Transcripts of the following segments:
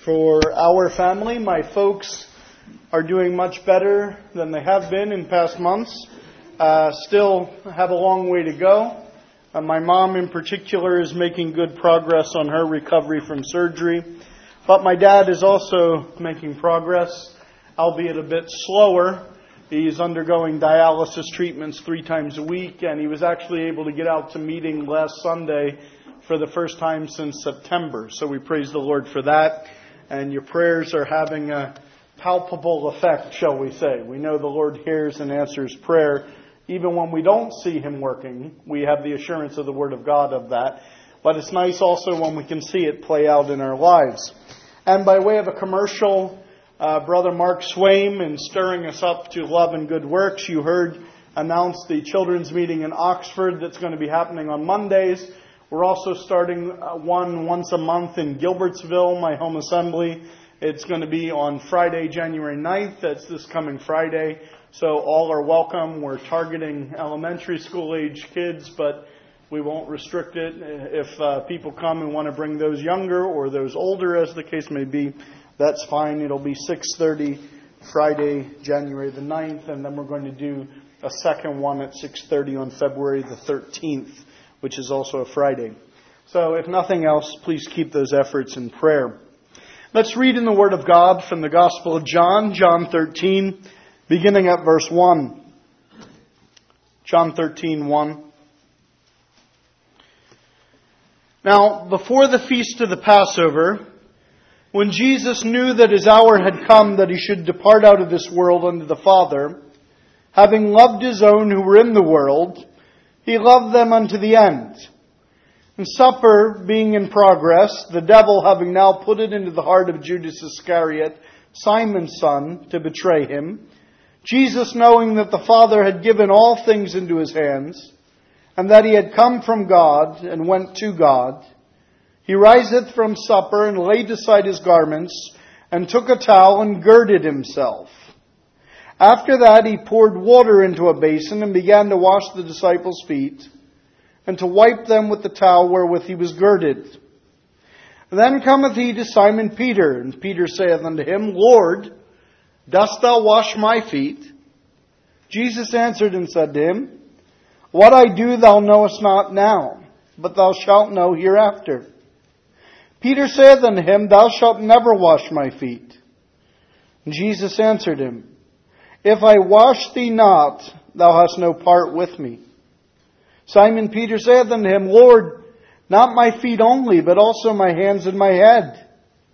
For our family, my folks are doing much better than they have been in past months. Still have a long way to go. My mom in particular is making good progress on her recovery from surgery. But my dad is also making progress, albeit a bit slower. He's undergoing dialysis treatments 3 times a week, and he was actually able to get out to meeting last Sunday for the first time since September. So we praise the Lord for that. And your prayers are having a palpable effect, shall we say. We know the Lord hears and answers prayer. Even when we don't see Him working, we have the assurance of the Word of God of that. But it's nice also when we can see it play out in our lives. And by way of a commercial, Brother Mark Swaim, in stirring us up to love and good works, you heard announced the children's meeting in Oxford that's going to be happening on Mondays. We're also starting one once a month in Gilbertsville, my home assembly. It's going to be on Friday, January 9th. That's this coming Friday. So all are welcome. We're targeting elementary school age kids, but we won't restrict it. If people come and want to bring those younger or those older, as the case may be, that's fine. It'll be 6:30 Friday, January the 9th, and then we're going to do a second one at 6:30 on February the 13th, which is also a Friday. So if nothing else, please keep those efforts in prayer. Let's read in the Word of God from the Gospel of John, John 13, beginning at verse 1. John 13:1. Now, before the feast of the Passover, when Jesus knew that His hour had come that He should depart out of this world unto the Father, having loved His own who were in the world, He loved them unto the end. And supper being in progress, the devil having now put it into the heart of Judas Iscariot, Simon's son, to betray Him, Jesus, knowing that the Father had given all things into His hands, and that He had come from God and went to God, He riseth from supper and laid aside His garments, and took a towel and girded Himself. After that He poured water into a basin and began to wash the disciples' feet, and to wipe them with the towel wherewith He was girded. Then cometh He to Simon Peter, and Peter saith unto Him, Lord, dost Thou wash my feet? Jesus answered and said to him, What I do thou knowest not now, but thou shalt know hereafter. Peter saith unto Him, Thou shalt never wash my feet. And Jesus answered him, If I wash thee not, thou hast no part with me. Simon Peter saith unto Him, Lord, not my feet only, but also my hands and my head.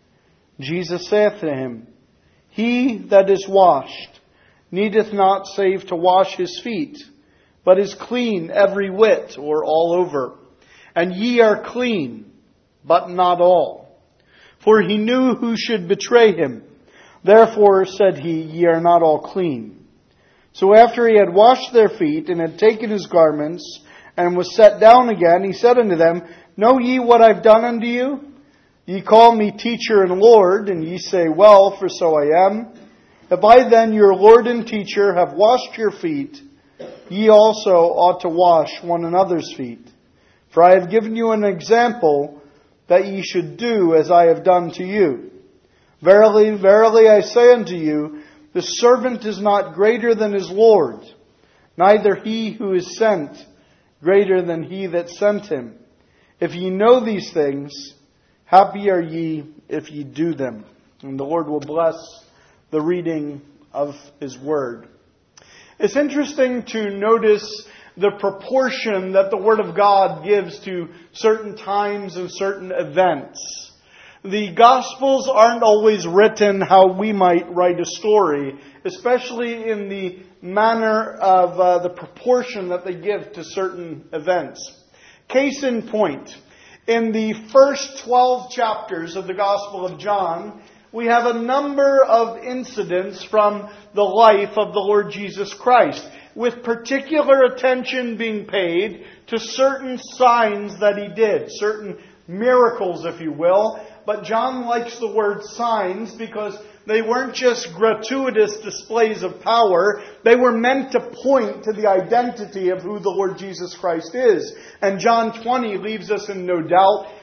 Jesus saith to him, He that is washed needeth not save to wash his feet, but is clean every whit, or all over. And ye are clean, but not all. For He knew who should betray Him. Therefore said He, Ye are not all clean. So after He had washed their feet, and had taken His garments, and was set down again, He said unto them, Know ye what I've done unto you? Ye call me teacher and Lord, and ye say, Well, for so I am. If I then, your Lord and teacher, have washed your feet, ye also ought to wash one another's feet. For I have given you an example, that ye should do as I have done to you. Verily, verily, I say unto you, the servant is not greater than his Lord, neither he who is sent greater than he that sent him. If ye know these things, happy are ye if ye do them. And the Lord will bless the reading of His Word. It's interesting to notice the proportion that the Word of God gives to certain times and certain events. The Gospels aren't always written how we might write a story, especially in the manner of the proportion that they give to certain events. Case in point, in the first 12 chapters of the Gospel of John, we have a number of incidents from the life of the Lord Jesus Christ, with particular attention being paid to certain signs that He did, certain miracles, if you will. But John likes the word signs because they weren't just gratuitous displays of power. They were meant to point to the identity of who the Lord Jesus Christ is. And John 20 leaves us in no doubt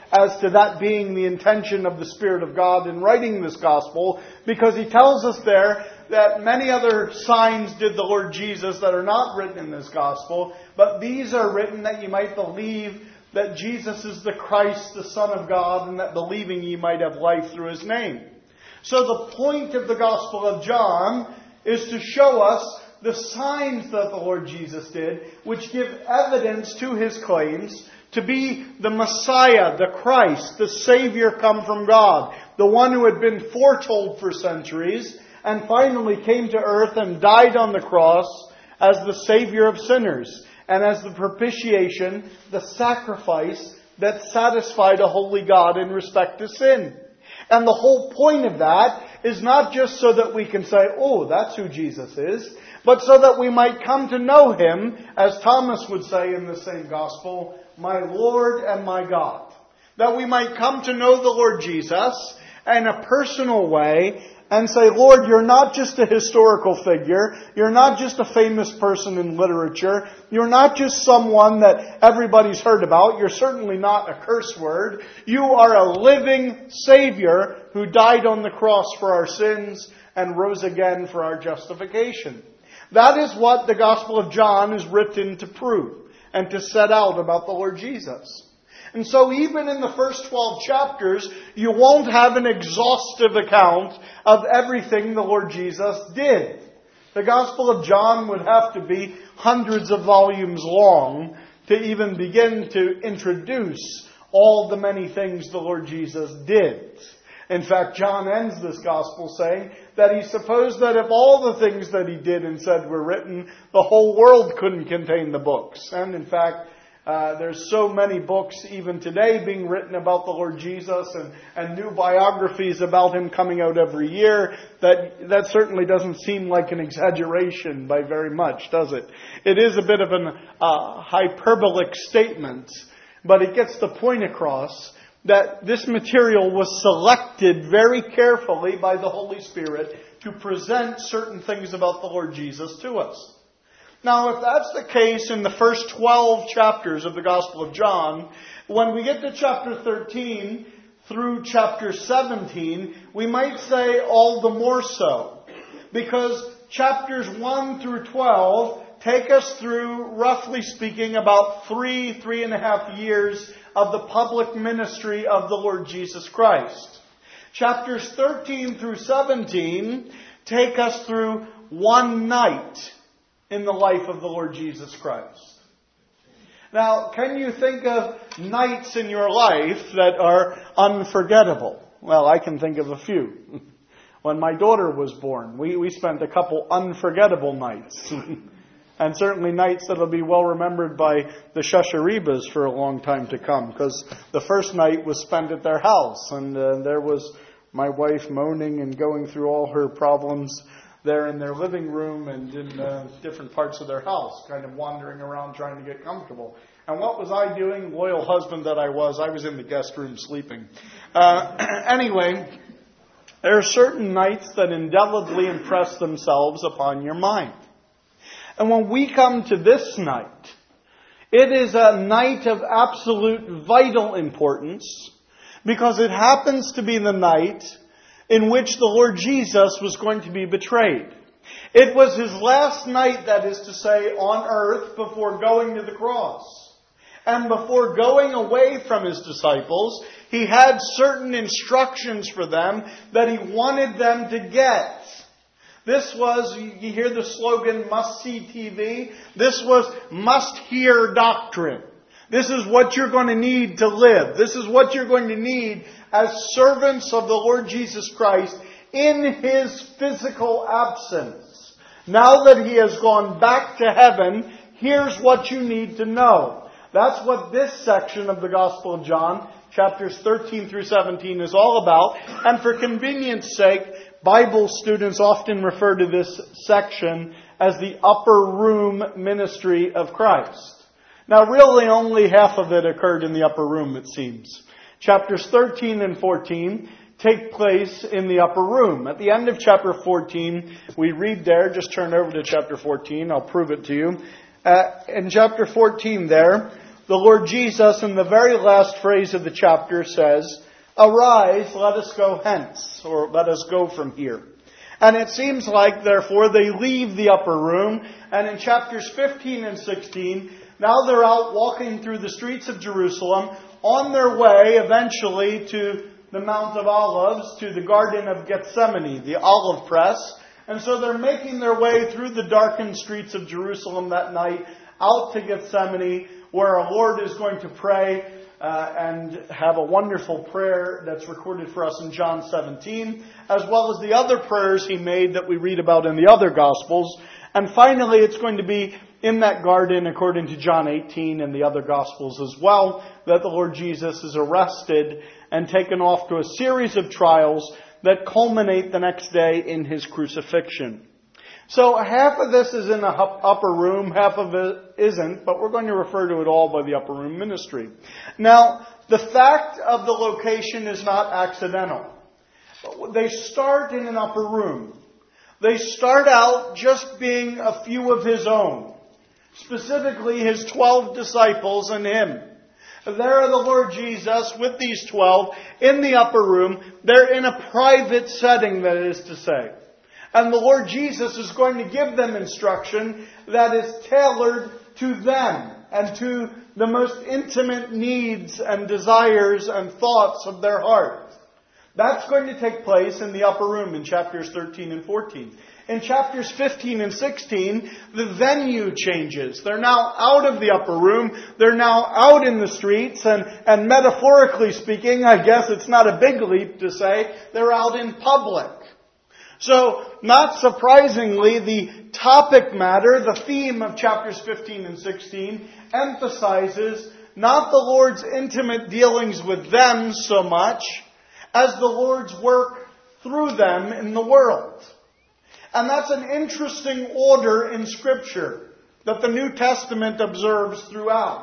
as to that being the intention of the Spirit of God in writing this Gospel, because he tells us there that many other signs did the Lord Jesus that are not written in this Gospel, but these are written that you might believe that Jesus is the Christ, the Son of God, and that believing ye might have life through his name. So the point of the Gospel of John is to show us the signs that the Lord Jesus did, which give evidence to his claims to be the Messiah, the Christ, the Savior come from God, the one who had been foretold for centuries, and finally came to earth and died on the cross as the Savior of sinners, and as the propitiation, the sacrifice that satisfied a holy God in respect to sin. And the whole point of that is not just so that we can say, oh, that's who Jesus is, but so that we might come to know him, as Thomas would say in the same gospel, my Lord and my God. That we might come to know the Lord Jesus in a personal way and say, Lord, you're not just a historical figure. You're not just a famous person in literature. You're not just someone that everybody's heard about. You're certainly not a curse word. You are a living Savior who died on the cross for our sins and rose again for our justification. That is what the Gospel of John is written to prove and to set out about the Lord Jesus. And so even in the first 12 chapters, you won't have an exhaustive account of everything the Lord Jesus did. The Gospel of John would have to be hundreds of volumes long to even begin to introduce all the many things the Lord Jesus did. In fact, John ends this Gospel saying that he supposed that if all the things that he did and said were written, the whole world couldn't contain the books. And in fact, there's so many books even today being written about the Lord Jesus and new biographies about him coming out every year that certainly doesn't seem like an exaggeration by very much, does it? It is a bit of an hyperbolic statement, but it gets the point across that this material was selected very carefully by the Holy Spirit to present certain things about the Lord Jesus to us. Now, if that's the case in the first 12 chapters of the Gospel of John, when we get to chapter 13 through chapter 17, we might say all the more so. Because chapters 1 through 12 take us through, roughly speaking, about 3.5 years of the public ministry of the Lord Jesus Christ. Chapters 13 through 17 take us through one night in the life of the Lord Jesus Christ. Now, can you think of nights in your life that are unforgettable? Well, I can think of a few. When my daughter was born, we spent a couple unforgettable nights. And certainly nights that will be well remembered by the Shusharibas for a long time to come. Because the first night was spent at their house. And there was my wife moaning and going through all her problems there in their living room and in different parts of their house, kind of wandering around trying to get comfortable. And what was I doing? Loyal husband that I was in the guest room sleeping. Anyway, there are certain nights that indelibly impress themselves upon your mind. And when we come to this night, it is a night of absolute vital importance because it happens to be the night in which the Lord Jesus was going to be betrayed. It was his last night, that is to say, on earth before going to the cross. And before going away from his disciples, he had certain instructions for them that he wanted them to get. This was, you hear the slogan, must-see TV. This was must-hear doctrine. This is what you're going to need to live. This is what you're going to need as servants of the Lord Jesus Christ in his physical absence. Now that he has gone back to heaven, here's what you need to know. That's what this section of the Gospel of John, chapters 13 through 17, is all about. And for convenience sake, Bible students often refer to this section as the upper room ministry of Christ. Now, really only half of it occurred in the upper room, it seems. Chapters 13 and 14 take place in the upper room. At the end of chapter 14, we read there, just turn over to chapter 14, I'll prove it to you. In chapter 14 there, the Lord Jesus, in the very last phrase of the chapter, says, "Arise, let us go hence," or let us go from here. And it seems like, therefore, they leave the upper room, and in chapters 15 and 16, now they're out walking through the streets of Jerusalem, on their way eventually to the Mount of Olives, to the Garden of Gethsemane, the olive press. And so they're making their way through the darkened streets of Jerusalem that night, out to Gethsemane, where our Lord is going to pray and have a wonderful prayer that's recorded for us in John 17, as well as the other prayers He made that we read about in the other Gospels. And finally, it's going to be in that garden, according to John 18 and the other Gospels as well, that the Lord Jesus is arrested and taken off to a series of trials that culminate the next day in His crucifixion. So half of this is in the upper room, half of it isn't, but we're going to refer to it all by the upper room ministry. Now, the fact of the location is not accidental. They start in an upper room. They start out just being a few of His own, specifically His 12 disciples and Him. There the Lord Jesus with these 12 in the upper room. They're in a private setting, that is to say. And the Lord Jesus is going to give them instruction that is tailored to them and to the most intimate needs and desires and thoughts of their heart. That's going to take place in the upper room in chapters 13 and 14. In chapters 15 and 16, the venue changes. They're now out of the upper room. They're now out in the streets. And metaphorically speaking, I guess it's not a big leap to say, they're out in public. So, not surprisingly, the topic matter, the theme of chapters 15 and 16, emphasizes not the Lord's intimate dealings with them so much as the Lord's work through them in the world. And that's an interesting order in Scripture that the New Testament observes throughout.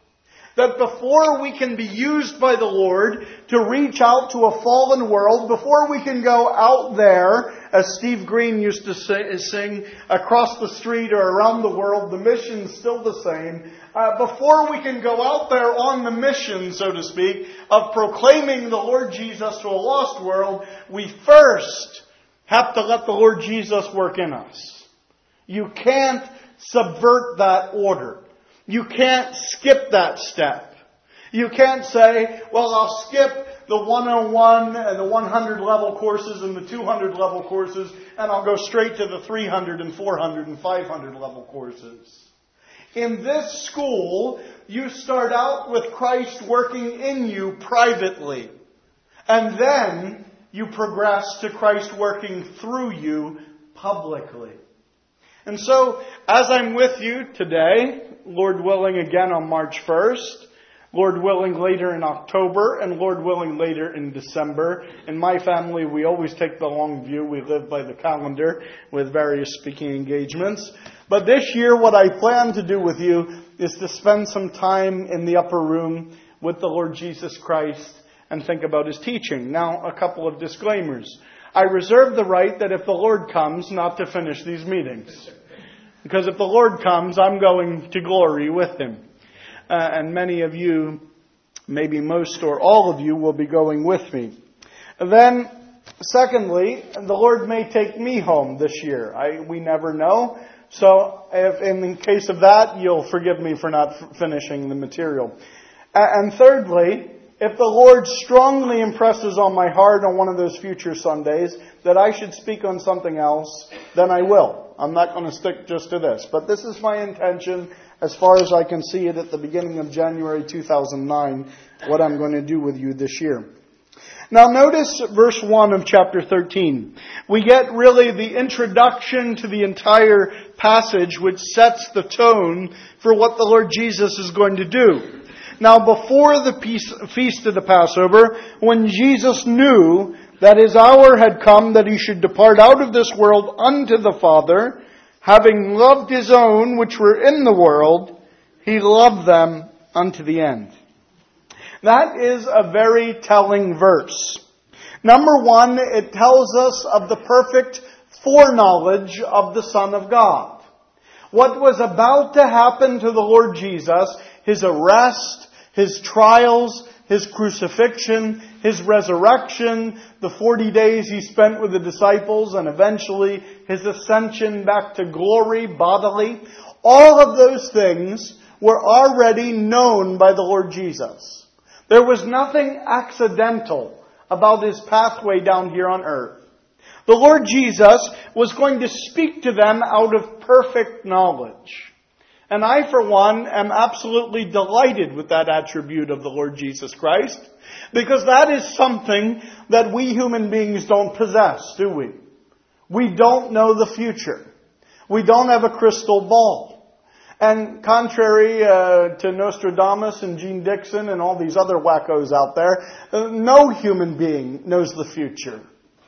That before we can be used by the Lord to reach out to a fallen world, before we can go out there, as Steve Green used to sing, across the street or around the world, the mission's still the same. Before we can go out there on the mission, so to speak, of proclaiming the Lord Jesus to a lost world, we first have to let the Lord Jesus work in us. You can't subvert that order. You can't skip that step. You can't say, well, I'll skip the 101 and the 100 level courses and the 200 level courses, and I'll go straight to the 300 and 400 and 500 level courses. In this school, you start out with Christ working in you privately. And then you progress to Christ working through you publicly. And so, as I'm with you today, Lord willing again on March 1st, Lord willing later in October, and Lord willing later in December. In my family, we always take the long view. We live by the calendar with various speaking engagements. But this year, what I plan to do with you is to spend some time in the upper room with the Lord Jesus Christ and think about His teaching. Now, a couple of disclaimers. I reserve the right that if the Lord comes, not to finish these meetings. Because if the Lord comes, I'm going to glory with Him. And many of you, maybe most or all of you, will be going with me. And then, secondly, the Lord may take me home this year. We never know. So, if in the case of that, you'll forgive me for not finishing the material. And thirdly, if the Lord strongly impresses on my heart on one of those future Sundays that I should speak on something else, then I will. I'm not going to stick just to this. But this is my intention, as far as I can see it at the beginning of January 2009, what I'm going to do with you this year. Now notice verse 1 of chapter 13. We get really the introduction to the entire passage, which sets the tone for what the Lord Jesus is going to do. Now before the feast of the Passover, when Jesus knew that His hour had come that He should depart out of this world unto the Father, having loved His own which were in the world, He loved them unto the end. That is a very telling verse. Number one, it tells us of the perfect foreknowledge of the Son of God. What was about to happen to the Lord Jesus, His arrest, His trials, His crucifixion, His resurrection, the 40 days He spent with the disciples, and eventually His ascension back to glory bodily. All of those things were already known by the Lord Jesus. There was nothing accidental about His pathway down here on earth. The Lord Jesus was going to speak to them out of perfect knowledge. And I, for one, am absolutely delighted with that attribute of the Lord Jesus Christ, because that is something that we human beings don't possess, do we? We don't know the future. We don't have a crystal ball. And contrary to Nostradamus and Gene Dixon and all these other wackos out there, no human being knows the future.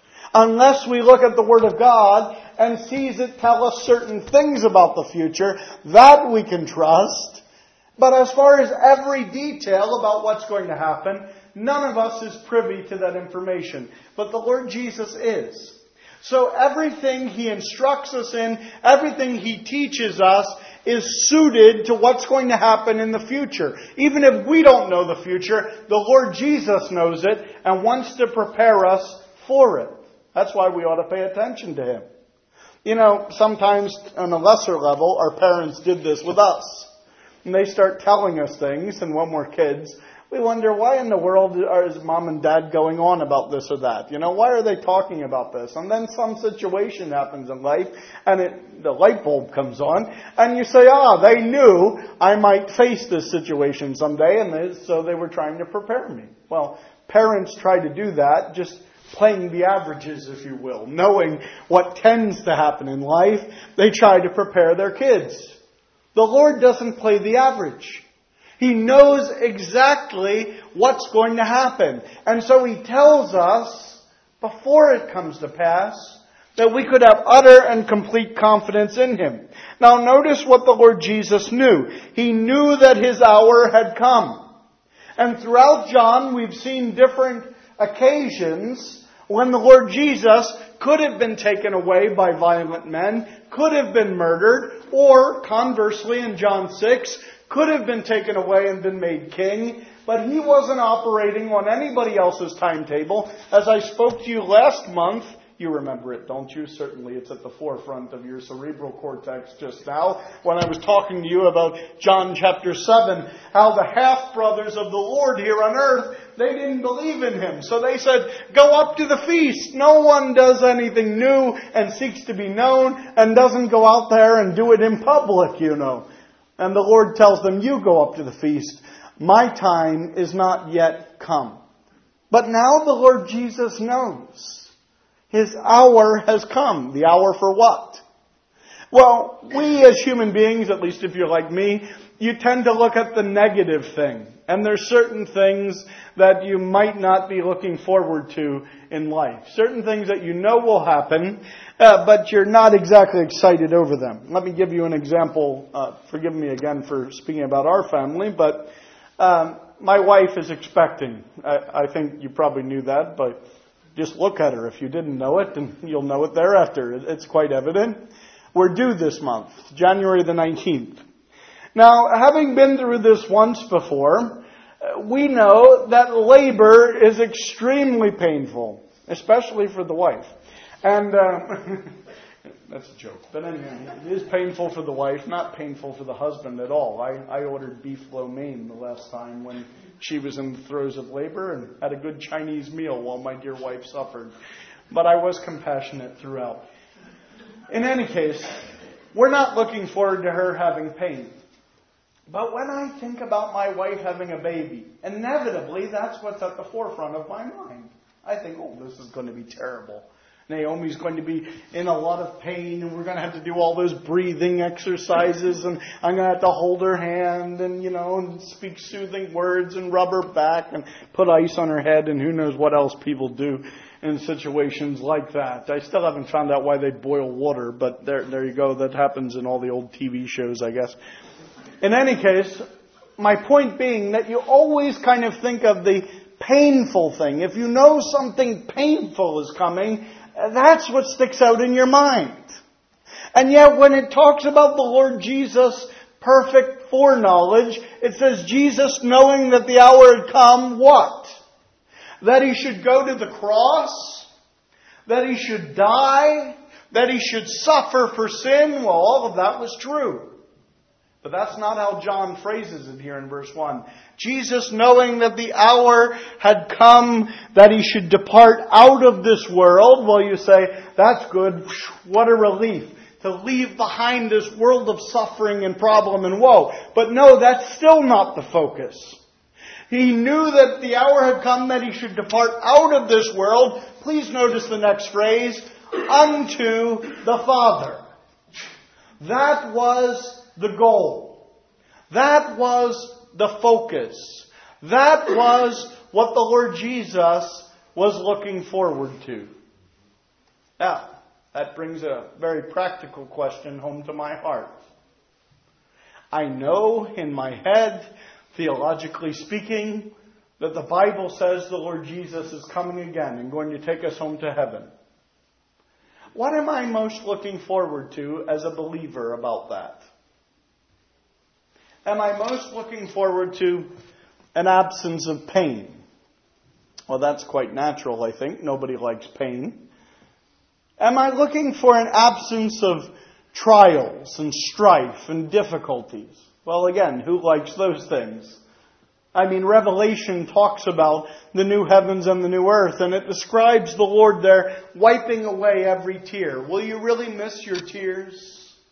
Unless we look at the Word of God and sees it tell us certain things about the future, that we can trust. But as far as every detail about what's going to happen, none of us is privy to that information. But the Lord Jesus is. So everything He instructs us in, everything He teaches us, is suited to what's going to happen in the future. Even if we don't know the future, the Lord Jesus knows it and wants to prepare us for it. That's why we ought to pay attention to Him. You know, sometimes on a lesser level, our parents did this with us. And they start telling us things, and when we're kids, we wonder, why in the world is Mom and Dad going on about this or that? You know, why are they talking about this? And then some situation happens in life, and the light bulb comes on, and you say, they knew I might face this situation someday, and so they were trying to prepare me. Well, parents try to do that, just playing the averages, if you will, knowing what tends to happen in life. They try to prepare their kids. The Lord doesn't play the average. He knows exactly what's going to happen. And so He tells us, before it comes to pass, that we could have utter and complete confidence in Him. Now notice what the Lord Jesus knew. He knew that His hour had come. And throughout John, we've seen different occasions when the Lord Jesus could have been taken away by violent men, could have been murdered, or conversely in John 6, could have been taken away and been made king, but He wasn't operating on anybody else's timetable. As I spoke to you last month, you remember it, don't you? Certainly it's at the forefront of your cerebral cortex just now, when I was talking to you about John chapter 7, how the half-brothers of the Lord here on earth, they didn't believe in Him. So they said, go up to the feast. No one does anything new and seeks to be known and doesn't go out there and do it in public, you know. And the Lord tells them, you go up to the feast. My time is not yet come. But now the Lord Jesus knows. His hour has come. The hour for what? Well, we as human beings, at least if you're like me, you tend to look at the negative thing. And there's certain things that you might not be looking forward to in life. Certain things that you know will happen, but you're not exactly excited over them. Let me give you an example. Forgive me again for speaking about our family, but my wife is expecting. I think you probably knew that, but just look at her. If you didn't know it, then you'll know it thereafter. It's quite evident. We're due this month, January the 19th. Now, having been through this once before, we know that labor is extremely painful, especially for the wife. And that's a joke. But anyway, it is painful for the wife, not painful for the husband at all. I ordered beef lo mein the last time when she was in the throes of labor and had a good Chinese meal while my dear wife suffered. But I was compassionate throughout. In any case, we're not looking forward to her having pain. But when I think about my wife having a baby, inevitably that's what's at the forefront of my mind. I think, this is going to be terrible. Naomi's going to be in a lot of pain, and we're going to have to do all those breathing exercises, and I'm going to have to hold her hand and, and speak soothing words and rub her back and put ice on her head, and who knows what else people do in situations like that. I still haven't found out why they boil water, but there you go. That happens in all the old TV shows, I guess. In any case, my point being that you always kind of think of the painful thing. If you know something painful is coming, that's what sticks out in your mind. And yet when it talks about the Lord Jesus' perfect foreknowledge. It says Jesus knowing that the hour had come, what? That He should go to the cross? That He should die? That He should suffer for sin? Well, all of that was true. But that's not how John phrases it here in verse 1. Jesus knowing that the hour had come that He should depart out of this world. Well, you say, that's good. What a relief to leave behind this world of suffering and problem and woe. But no, that's still not the focus. He knew that the hour had come that He should depart out of this world. Please notice the next phrase. Unto the Father. That was the goal. That was the focus. That was what the Lord Jesus was looking forward to. Now, that brings a very practical question home to my heart. I know in my head, theologically speaking, that the Bible says the Lord Jesus is coming again and going to take us home to heaven. What am I most looking forward to as a believer about that? Am I most looking forward to an absence of pain? Well, that's quite natural, I think. Nobody likes pain. Am I looking for an absence of trials and strife and difficulties? Well, again, who likes those things? I mean, Revelation talks about the new heavens and the new earth, and it describes the Lord there wiping away every tear. Will you really miss your tears?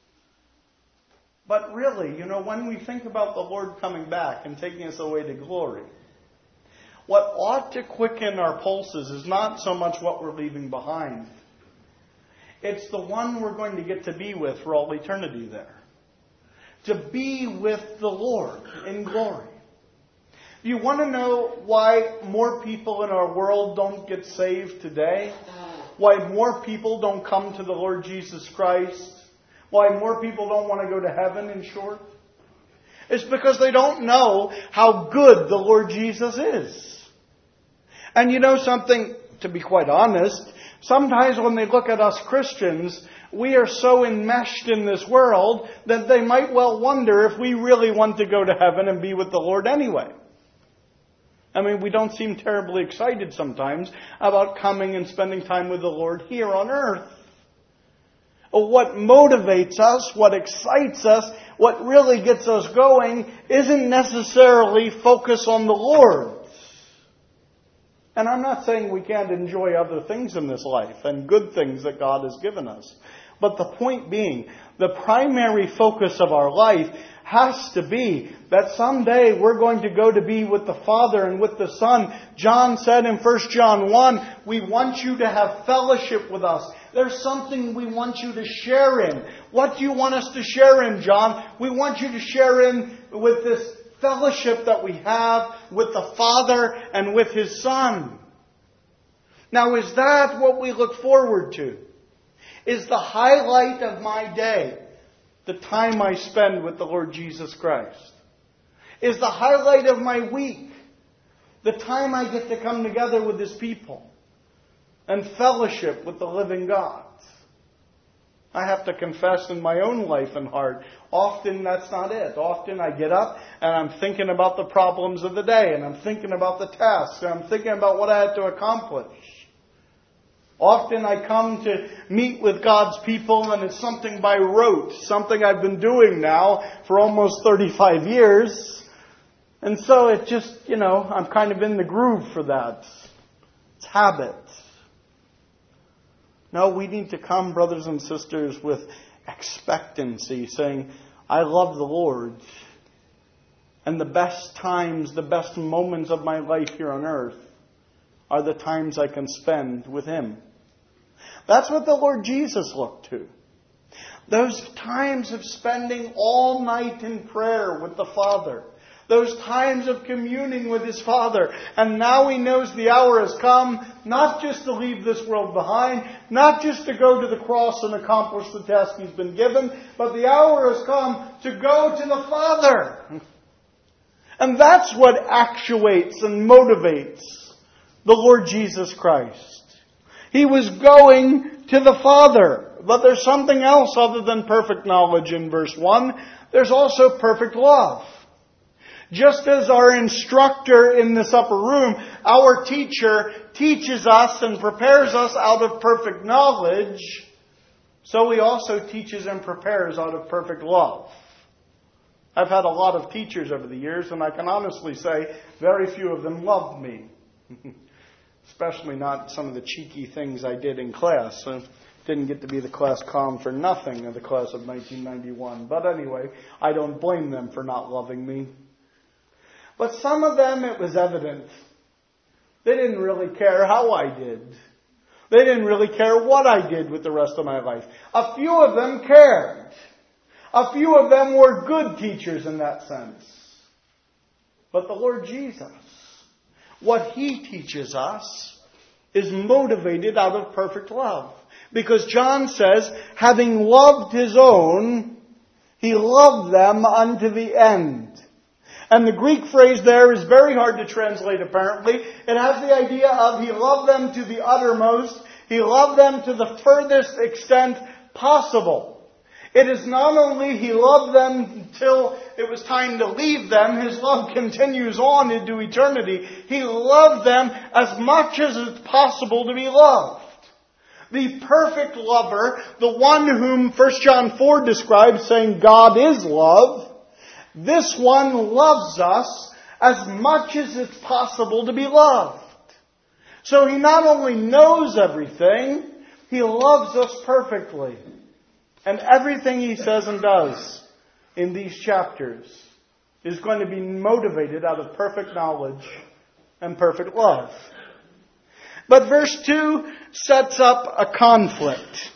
But really, when we think about the Lord coming back and taking us away to glory, what ought to quicken our pulses is not so much what we're leaving behind. It's the one we're going to get to be with for all eternity there. To be with the Lord in glory. Do you want to know why more people in our world don't get saved today? Why more people don't come to the Lord Jesus Christ? Why more people don't want to go to heaven, in short? It's because they don't know how good the Lord Jesus is. And you know something, to be quite honest, sometimes when they look at us Christians, we are so enmeshed in this world that they might well wonder if we really want to go to heaven and be with the Lord anyway. I mean, we don't seem terribly excited sometimes about coming and spending time with the Lord here on earth. What motivates us, what excites us, what really gets us going isn't necessarily focus on the Lord. And I'm not saying we can't enjoy other things in this life and good things that God has given us. But the point being, the primary focus of our life has to be that someday we're going to go to be with the Father and with the Son. John said in 1 John 1, we want you to have fellowship with us. There's something we want you to share in. What do you want us to share in, John? We want you to share in with this fellowship that we have with the Father and with His Son. Now, is that what we look forward to? Is the highlight of my day the time I spend with the Lord Jesus Christ? Is the highlight of my week the time I get to come together with His people and fellowship with the living God? I have to confess in my own life and heart, often that's not it. Often I get up and I'm thinking about the problems of the day, and I'm thinking about the tasks, and I'm thinking about what I had to accomplish. Often I come to meet with God's people and it's something by rote, something I've been doing now for almost 35 years. And so it just, I'm kind of in the groove for that. It's habit. No, we need to come, brothers and sisters, with expectancy, saying, I love the Lord. And the best times, the best moments of my life here on earth are the times I can spend with Him. That's what the Lord Jesus looked to. Those times of spending all night in prayer with the Father. Those times of communing with His Father. And now He knows the hour has come, not just to leave this world behind, not just to go to the cross and accomplish the task He's been given, but the hour has come to go to the Father. And that's what actuates and motivates the Lord Jesus Christ. He was going to the Father. But there's something else other than perfect knowledge in verse 1. there's also perfect love. Just as our instructor in this upper room, our teacher, teaches us and prepares us out of perfect knowledge, so He also teaches and prepares out of perfect love. I've had a lot of teachers over the years, and I can honestly say very few of them loved me. Especially not some of the cheeky things I did in class. I didn't get to be the class clown for nothing in the class of 1991. But anyway, I don't blame them for not loving me. But some of them, it was evident. They didn't really care how I did. They didn't really care what I did with the rest of my life. A few of them cared. A few of them were good teachers in that sense. But the Lord Jesus, what He teaches us is motivated out of perfect love. Because John says, having loved His own, He loved them unto the end. And the Greek phrase there is very hard to translate apparently. It has the idea of He loved them to the uttermost. He loved them to the furthest extent possible. It is not only He loved them until it was time to leave them. His love continues on into eternity. He loved them as much as it's possible to be loved. The perfect lover, the one whom 1 John 4 describes saying God is love, this one loves us as much as it's possible to be loved. So He not only knows everything, He loves us perfectly. And everything He says and does in these chapters is going to be motivated out of perfect knowledge and perfect love. But verse 2 sets up a conflict.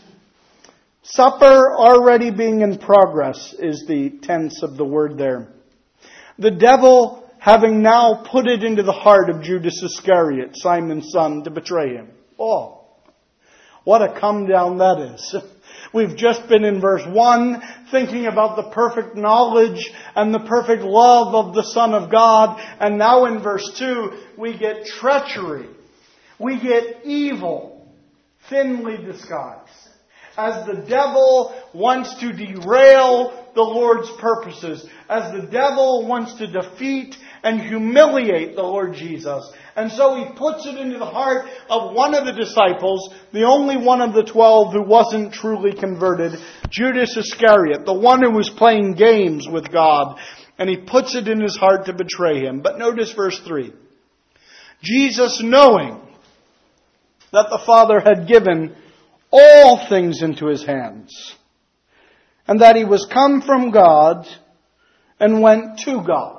Supper already being in progress is the tense of the word there. The devil having now put it into the heart of Judas Iscariot, Simon's son, to betray Him. Oh, what a come down that is. We've just been in verse 1 thinking about the perfect knowledge and the perfect love of the Son of God. And now in verse 2 we get treachery. We get evil, thinly disguised. As the devil wants to derail the Lord's purposes. As the devil wants to defeat and humiliate the Lord Jesus. And so he puts it into the heart of one of the disciples, the only one of the 12 who wasn't truly converted, Judas Iscariot, the one who was playing games with God. And he puts it in his heart to betray Him. But notice verse 3. Jesus, knowing that the Father had given all things into His hands, and that He was come from God and went to God.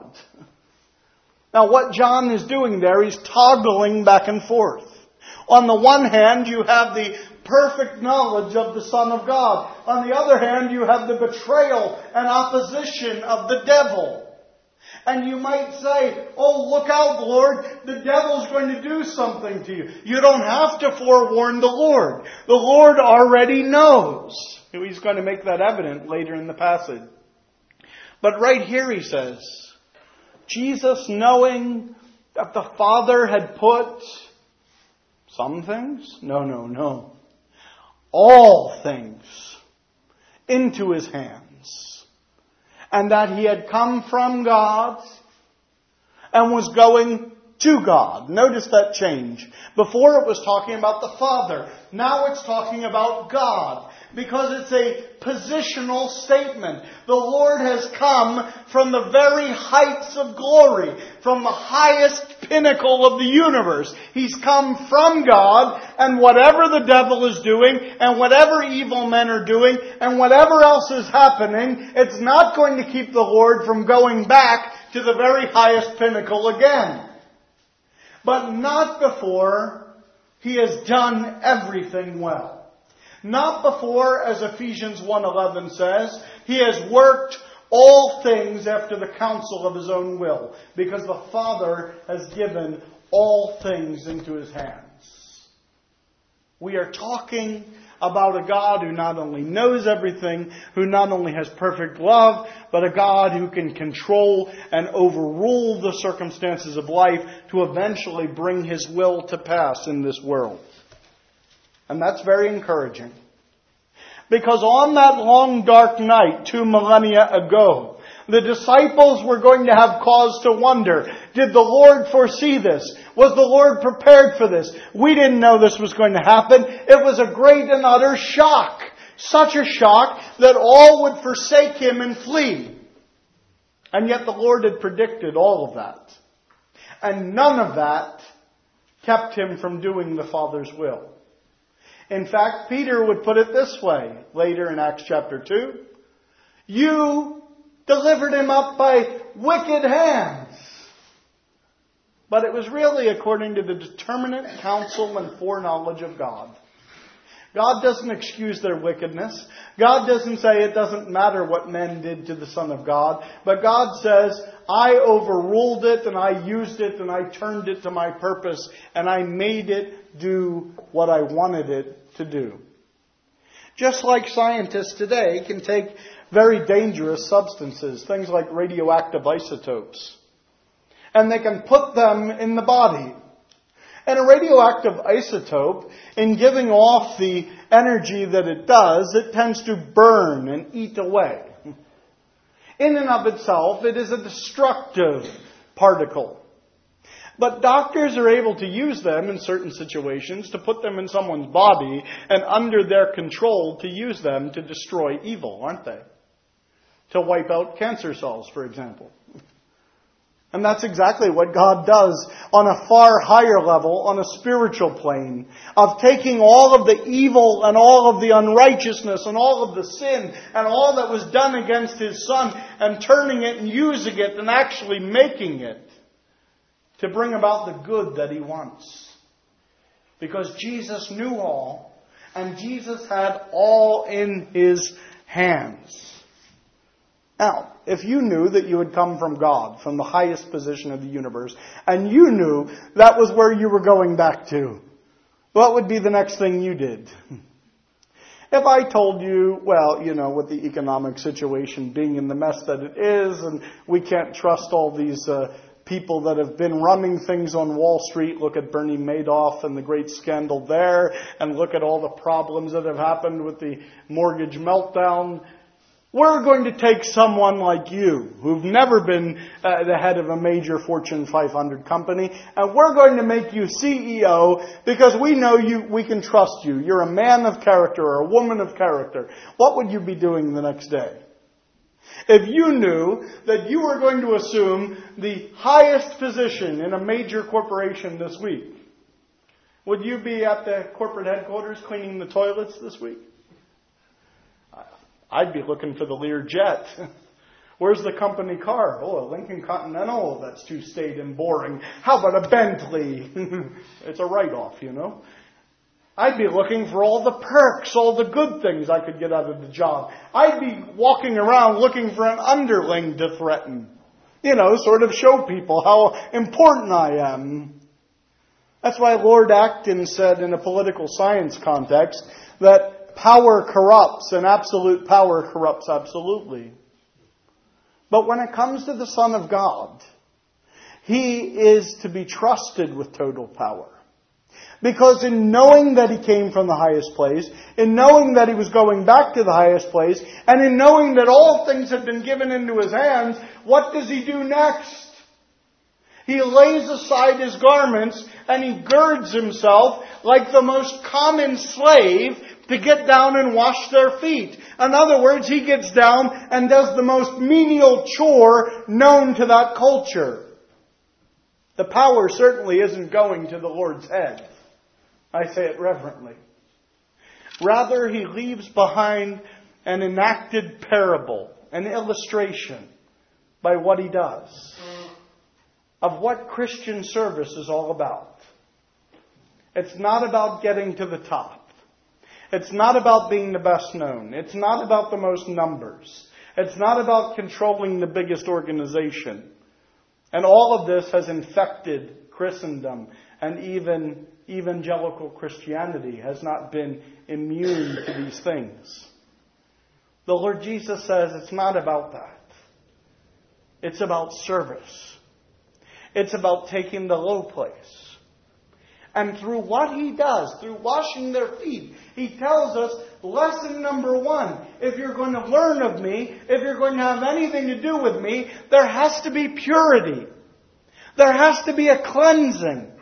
Now what John is doing there, he's toggling back and forth. On the one hand, you have the perfect knowledge of the Son of God. On the other hand, you have the betrayal and opposition of the devil. And you might say, oh, look out, Lord, the devil's going to do something to you. You don't have to forewarn the Lord. The Lord already knows. He's going to make that evident later in the passage. But right here he says, Jesus, knowing that the Father had put some things? No. All things into His hands. And that He had come from God and was going to God. Notice that change. Before it was talking about the Father. Now it's talking about God. Because it's a positional statement. The Lord has come from the very heights of glory. From the highest pinnacle of the universe. He's come from God. And whatever the devil is doing, and whatever evil men are doing, and whatever else is happening, it's not going to keep the Lord from going back to the very highest pinnacle again. But not before He has done everything well. Not before, as Ephesians 1:11 says, He has worked all things after the counsel of His own will. Because the Father has given all things into His hands. We are talking about a God who not only knows everything, who not only has perfect love, but a God who can control and overrule the circumstances of life to eventually bring His will to pass in this world. And that's very encouraging. Because on that long dark night 2 millennia ago, the disciples were going to have cause to wonder, did the Lord foresee this? Was the Lord prepared for this? We didn't know this was going to happen. It was a great and utter shock. Such a shock that all would forsake Him and flee. And yet the Lord had predicted all of that. And none of that kept Him from doing the Father's will. In fact, Peter would put it this way later in Acts chapter 2. You delivered Him up by wicked hands. But it was really according to the determinate counsel and foreknowledge of God. God doesn't excuse their wickedness. God doesn't say it doesn't matter what men did to the Son of God. But God says, I overruled it and I used it and I turned it to my purpose and I made it do what I wanted it to do. Just like scientists today can take very dangerous substances, things like radioactive isotopes, and they can put them in the body. And a radioactive isotope, in giving off the energy that it does, it tends to burn and eat away. In and of itself, it is a destructive particle. But doctors are able to use them in certain situations to put them in someone's body and under their control to use them to destroy evil, aren't they? To wipe out cancer cells, for example. And that's exactly what God does on a far higher level, on a spiritual plane, of taking all of the evil and all of the unrighteousness and all of the sin and all that was done against His Son and turning it and using it and actually making it to bring about the good that He wants. Because Jesus knew all, and Jesus had all in His hands. Now, if you knew that you had come from God, from the highest position of the universe, and you knew that was where you were going back to, what would be the next thing you did? If I told you, well, with the economic situation being in the mess that it is, and we can't trust all these people that have been running things on Wall Street, look at Bernie Madoff and the great scandal there, and look at all the problems that have happened with the mortgage meltdown. We're going to take someone like you, who've never been the head of a major Fortune 500 company, and we're going to make you CEO because we know we can trust you. You're a man of character or a woman of character. What would you be doing the next day? If you knew that you were going to assume the highest position in a major corporation this week, would you be at the corporate headquarters cleaning the toilets this week? I'd be looking for the Learjet. Where's the company car? Oh, a Lincoln Continental. That's too staid and boring. How about a Bentley? It's a write-off, I'd be looking for all the perks, all the good things I could get out of the job. I'd be walking around looking for an underling to threaten. Sort of show people how important I am. That's why Lord Acton said in a political science context that power corrupts, and absolute power corrupts absolutely. But when it comes to the Son of God, He is to be trusted with total power. Because in knowing that He came from the highest place, in knowing that He was going back to the highest place, and in knowing that all things had been given into His hands, what does He do next? He lays aside His garments and He girds Himself like the most common slave to get down and wash their feet. In other words, He gets down and does the most menial chore known to that culture. The power certainly isn't going to the Lord's head. I say it reverently. Rather, He leaves behind an enacted parable, an illustration by what He does of what Christian service is all about. It's not about getting to the top. It's not about being the best known. It's not about the most numbers. It's not about controlling the biggest organization. And all of this has infected Christendom, and even evangelical Christianity has not been immune to these things. The Lord Jesus says it's not about that. It's about service. It's about taking the low place. And through what He does, through washing their feet, He tells us, lesson number 1, if you're going to learn of me, if you're going to have anything to do with me, there has to be purity. There has to be a cleansing.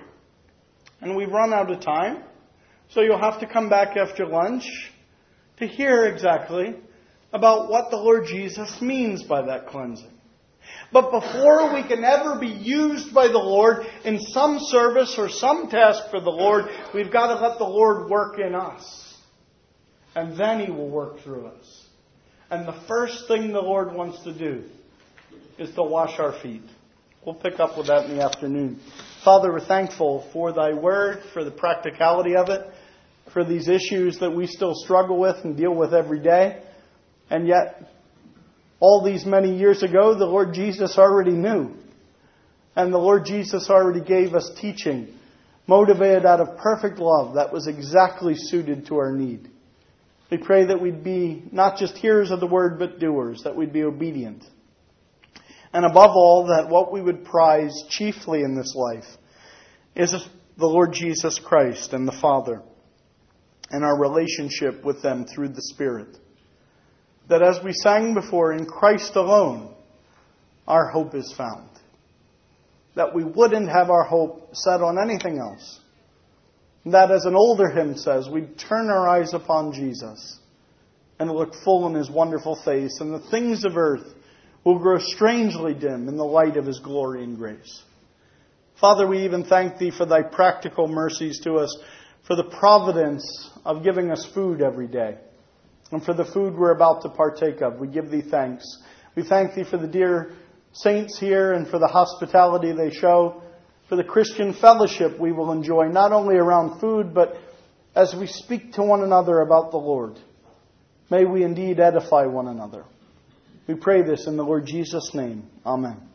And we've run out of time, so you'll have to come back after lunch to hear exactly about what the Lord Jesus means by that cleansing. But before we can ever be used by the Lord in some service or some task for the Lord, we've got to let the Lord work in us. And then He will work through us. And the first thing the Lord wants to do is to wash our feet. We'll pick up with that in the afternoon. Father, we're thankful for Thy Word, for the practicality of it, for these issues that we still struggle with and deal with every day. And yet, all these many years ago, the Lord Jesus already knew. And the Lord Jesus already gave us teaching, motivated out of perfect love that was exactly suited to our need. We pray that we'd be not just hearers of the Word, but doers, that we'd be obedient. And above all, that what we would prize chiefly in this life is the Lord Jesus Christ and the Father, and our relationship with them through the Spirit. That as we sang before, in Christ alone, our hope is found. That we wouldn't have our hope set on anything else. That, as an older hymn says, we'd turn our eyes upon Jesus and look full in His wonderful face, and the things of earth will grow strangely dim in the light of His glory and grace. Father, we even thank Thee for Thy practical mercies to us, for the providence of giving us food every day, and for the food we're about to partake of. We give Thee thanks. We thank Thee for the dear saints here and for the hospitality they show, for the Christian fellowship we will enjoy, not only around food, but as we speak to one another about the Lord. May we indeed edify one another. We pray this in the Lord Jesus' name. Amen.